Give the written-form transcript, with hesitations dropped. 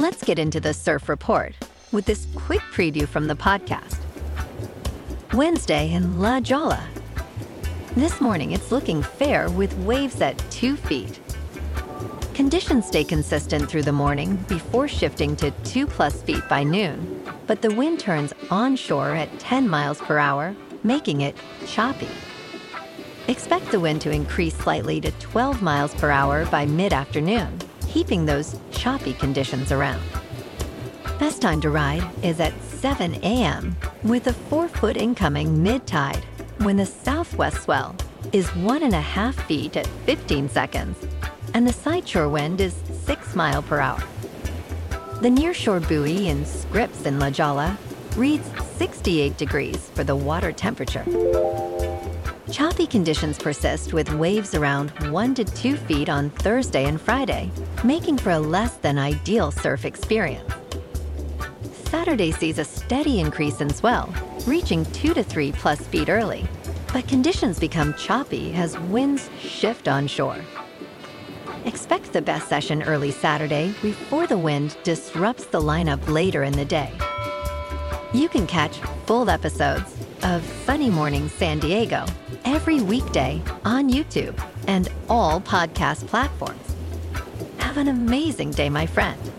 Let's get into the surf report with this quick preview from the podcast. Wednesday in La Jolla. This morning it's looking fair with waves at 2 feet. Conditions stay consistent through the morning before shifting to 2+ feet by noon, but the wind turns onshore at 10 miles per hour, making it choppy. Expect the wind to increase slightly to 12 miles per hour by mid-afternoon, keeping those choppy conditions around. Best time to ride is at 7 a.m. with a 4-foot incoming mid-tide when the southwest swell is 1.5 feet at 15 seconds and the sideshore wind is 6 miles per hour. The nearshore buoy in Scripps in La Jolla reads 68 degrees for the water temperature. Choppy conditions persist with waves around 1 to 2 feet on Thursday and Friday, making for a less than ideal surf experience. Saturday sees a steady increase in swell, reaching 2 to 3+ feet early, but conditions become choppy as winds shift onshore. Expect the best session early Saturday before the wind disrupts the lineup later in the day. You can catch full episodes of Sunny Morning San Diego every weekday on YouTube and all podcast platforms. Have an amazing day, my friend.